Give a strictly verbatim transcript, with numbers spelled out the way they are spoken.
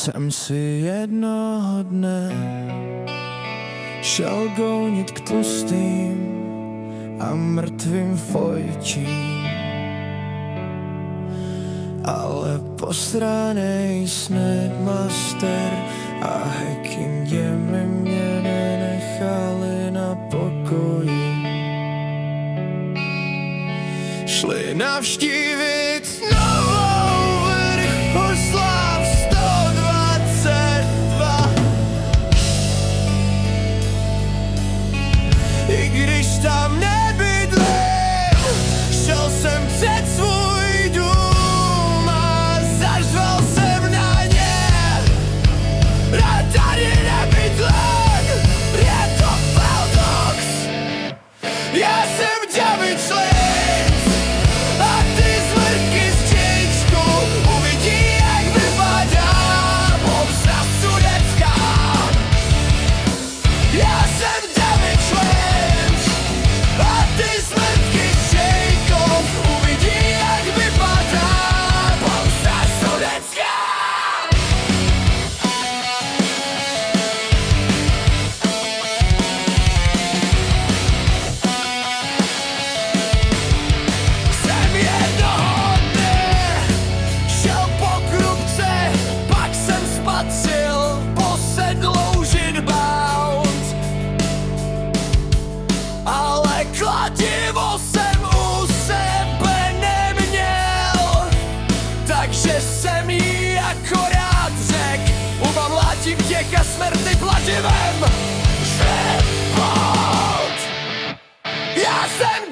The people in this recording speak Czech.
jsem si jednoho dne šel gonit k tlustým a mrtvým fojčím, ale posranej Snapmaster a hackingy mě nenechali na pokoji. Šli navštívit novou Vrchoslav sto dvacet dva, i když tam nebydlím, šel jsem před svůj dům a zařval jsem na ně. A tady nebydlím, je to Feldox, já jsem David Schlick. Kladivo jsem u sebe neměl, takže jsem jí akorát řek: umamlátím tě ke smrti kladivem, život. Já jsem